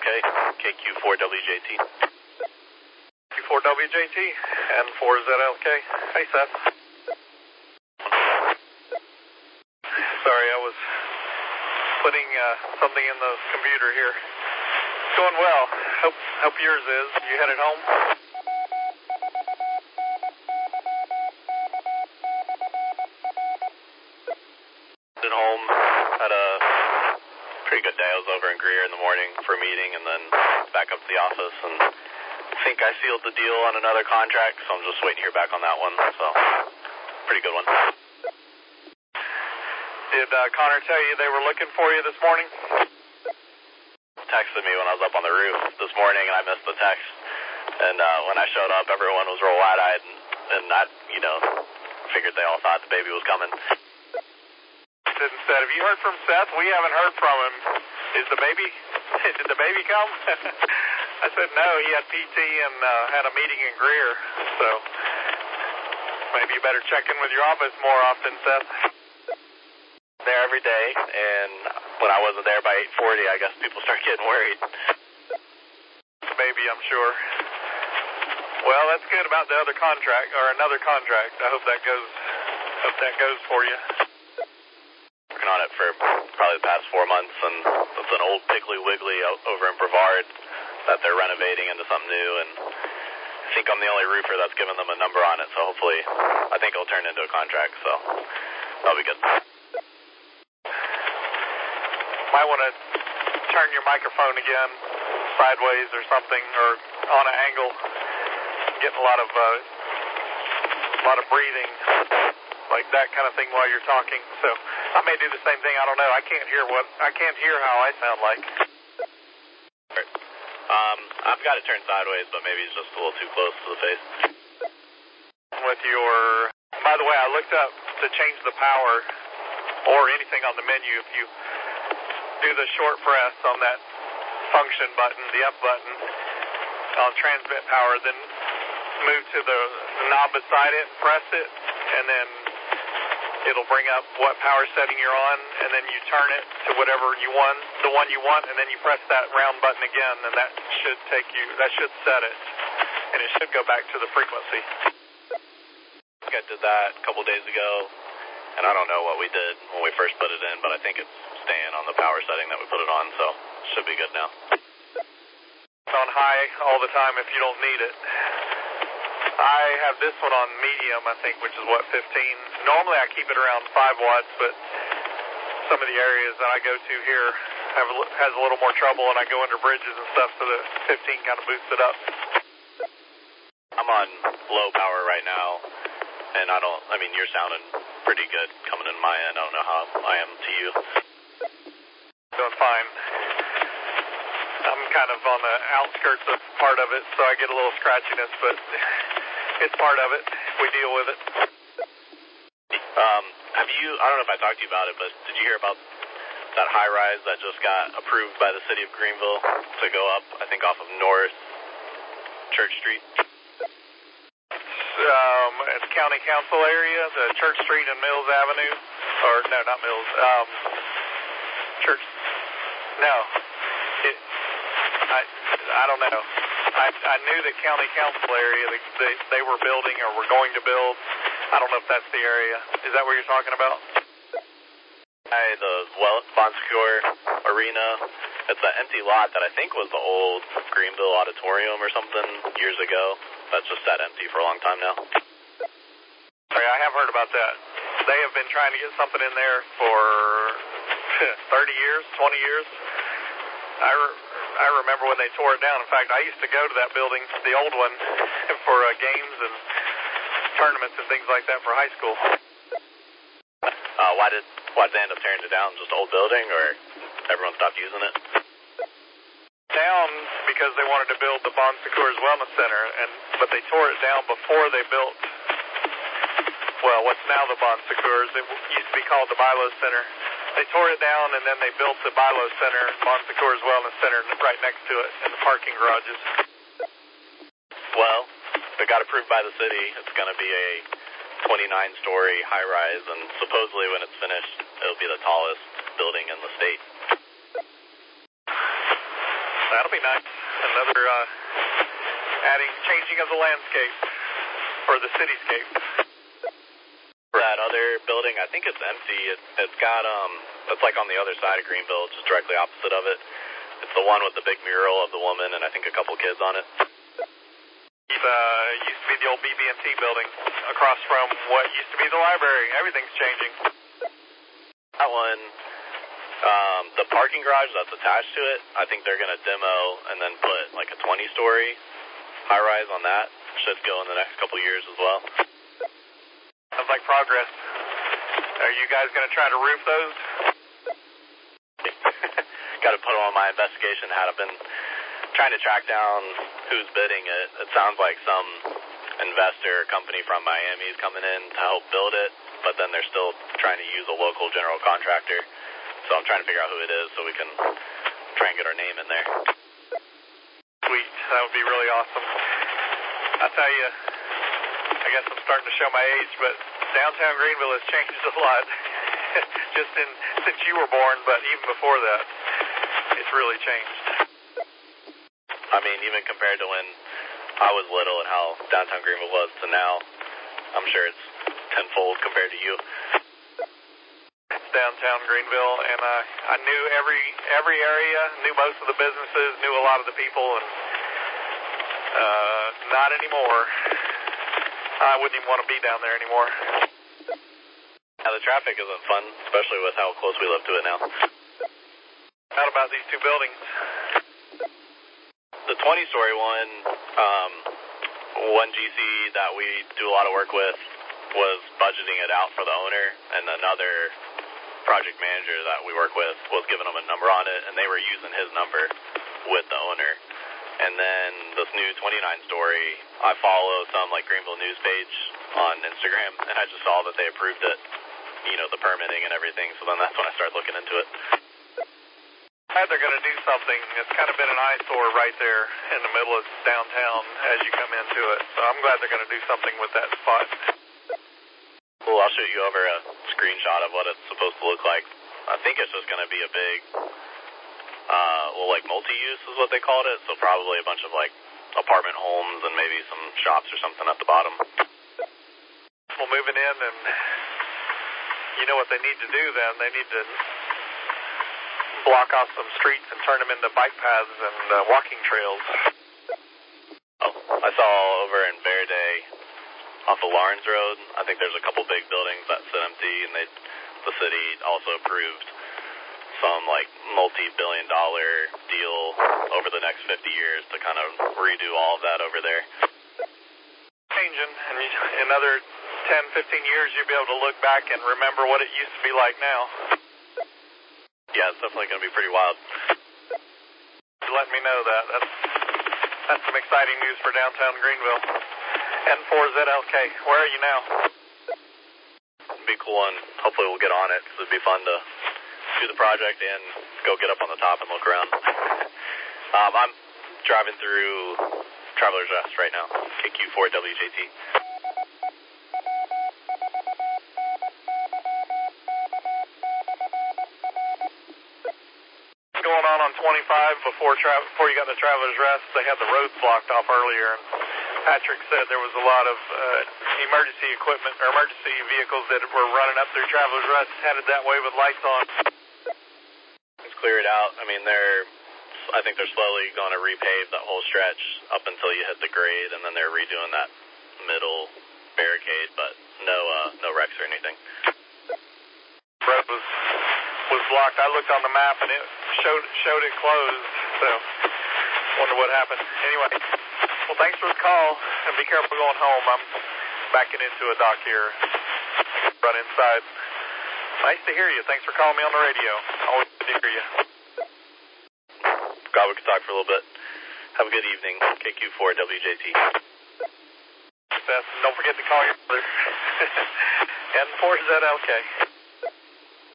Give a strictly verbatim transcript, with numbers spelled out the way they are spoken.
K Q four W J T. Q four W J T and four Z L K. Hey, Seth. Sorry, I was putting uh, something in the computer here. It's going well. Hope, hope yours is. You headed home? Headed home. Had a pretty good day. I was over in Greer in the morning for a meeting and then back up to the office, and I think I sealed the deal on another contract, so I'm just waiting to hear back on that one. So, pretty good one. Did uh, Connor tell you they were looking for you this morning? Texted me when I was up on the roof this morning, and I missed the text. And uh, when I showed up, everyone was real wide-eyed, and, and I, you know, figured they all thought the baby was coming. Didn't said, have you heard from Seth? We haven't heard from him. Is the baby, did the baby come? I said, no, he had P T and uh, had a meeting in Greer, so maybe you better check in with your office more often, Seth. There every day, and when I wasn't there by eight forty, I guess people start getting worried. Maybe, I'm sure. Well, that's good about the other contract, or another contract. I hope that goes, hope that goes for you. Working on it for probably the past four months, and it's an old Piggly Wiggly over in Brevard that they're renovating into something new, and I think I'm the only roofer that's given them a number on it, so hopefully I think it'll turn into a contract, so that'll be good. Might want to turn your microphone again sideways or something, or on an angle. I'm getting a lot of uh, a lot of breathing, like that kind of thing while you're talking. So I may do the same thing. I don't know. I can't hear what I can't hear how I sound like. Um, I've got it turned sideways, but maybe it's just a little too close to the face. With your, by the way, I looked up to change the power or anything on the menu. If you do the short press on that function button, the up button on transmit power, then move to the, the knob beside it, press it, and then it'll bring up what power setting you're on, and then you turn it to whatever you want, the one you want, and then you press that round button again, and that should take you, that should set it, and it should go back to the frequency. I think I did that a couple days ago, and I don't know what we did when we first put it in, but I think it's staying on the power setting that we put it on, so it should be good now. It's on high all the time if you don't need it. I have this one on medium, I think, which is what, fifteen. Normally I keep it around five watts, but some of the areas that I go to here have has a little more trouble, and I go under bridges and stuff, so the fifteen kind of boosts it up. I'm on low power right now, and I don't, I mean, you're sounding pretty good coming in my end. I don't know how I am to you. Doing fine. I'm kind of on the outskirts of part of it, so I get a little scratchiness, but it's part of it. We deal with it. Um, have you, I don't know if I talked to you about it, but did you hear about that high rise that just got approved by the city of Greenville to go up, I think off of North Church Street? Um, it's county council area, the Church Street and Mills Avenue, or no, not Mills, um, Church, no, it, I, I don't know. I, I knew the county council area, they, they, they were building or were going to build. I don't know if that's the area. Is that what you're talking about? Hey, the well, Bon Secours Arena. It's an empty lot that I think was the old Greenville Auditorium or something years ago. That's just sat empty for a long time now. Sorry, I have heard about that. They have been trying to get something in there for thirty years, twenty years. I, re I remember when they tore it down. In fact, I used to go to that building, the old one, for uh, games and tournaments and things like that for high school. Uh, why did why did they end up tearing it down? Just an old building, or everyone stopped using it? Down because they wanted to build the Bon Secours Wellness Center, and but they tore it down before they built, well, what's now the Bon Secours. It used to be called the Bilo Center. They tore it down, and then they built the Bilo Center, Bon Secours Wellness Center, right next to it in the parking garages. Well, if it got approved by the city, it's going to be a twenty-nine story high-rise, and supposedly when it's finished, it'll be the tallest building in the state. That'll be nice. Another uh, adding, changing of the landscape for the cityscape. That other building, I think it's empty. It, it's got, um, it's like on the other side of Greenville, just directly opposite of it. It's the one with the big mural of the woman and I think a couple kids on it. It uh, used to be the old B B and T building across from what used to be the library. Everything's changing. That one, um, the parking garage that's attached to it, I think they're going to demo and then put like a twenty-story high-rise on that. Should go in the next couple years as well. Sounds like progress. Are you guys going to try to roof those? Got to put on my investigation hat. I've been trying to track down who's bidding it. It sounds like some investor company from Miami is coming in to help build it, but then they're still trying to use a local general contractor. So I'm trying to figure out who it is so we can try and get our name in there. Sweet. That would be really awesome. I tell you, I guess I'm starting to show my age, but downtown Greenville has changed a lot. Just in since you were born, but even before that, it's really changed. I mean, even compared to when I was little and how downtown Greenville was to now, I'm sure it's tenfold compared to you. It's downtown Greenville, and uh, I knew every every area, knew most of the businesses, knew a lot of the people, and uh, not anymore. I wouldn't even want to be down there anymore. Yeah, the traffic isn't fun, especially with how close we live to it now. How about these two buildings? The twenty-story one, um, one G C that we do a lot of work with was budgeting it out for the owner, and another project manager that we work with was giving them a number on it, and they were using his number with the owner. And then this new twenty-nine story, I follow some like Greenville news page on Instagram, and I just saw that they approved it, you know, the permitting and everything, so then that's when I started looking into it. Glad they're going to do something. It's kind of been an eyesore right there in the middle of downtown as you come into it, so I'm glad they're going to do something with that spot. Cool, I'll shoot you over a screenshot of what it's supposed to look like. I think it's just going to be a big... Uh, well, like multi-use is what they called it, so probably a bunch of like apartment homes and maybe some shops or something at the bottom. Well, moving in, and you know what they need to do then? They need to block off some streets and turn them into bike paths and uh, walking trails. Oh, I saw over in Verde off of Lawrence Road, I think there's a couple big buildings that sit empty, and they, the city also approved some like multi-billion dollar deal over the next fifty years to kind of redo all of that over there. Changing, and in another ten, fifteen years you'll be able to look back and remember what it used to be like now. Yeah, it's definitely going to be pretty wild. Let me know that. That's, that's some exciting news for downtown Greenville. N four Z L K, where are you now? It'd be cool, and hopefully we'll get on it because it'd be fun to do the project and go get up on the top and look around. um, I'm driving through Traveler's Rest right now, K Q four W J T. What's going on on twenty-five before tra- before you got to Traveler's Rest? They had the roads blocked off earlier, and Patrick said there was a lot of uh, emergency equipment or emergency vehicles that were running up through Traveler's Rest headed that way with lights on. Clear it out. I mean, they're, I think they're slowly going to repave that whole stretch up until you hit the grade, and then they're redoing that middle barricade, but no, uh, no wrecks or anything. Road was was blocked. I looked on the map and it showed showed it closed. So, wonder what happened. Anyway, well, thanks for the call, and be careful going home. I'm backing into a dock here. Run inside. Nice to hear you. Thanks for calling me on the radio. Always good to hear you. Glad we could talk for a little bit. Have a good evening. K Q four W J T. Don't forget to call your brother. N four Z L K.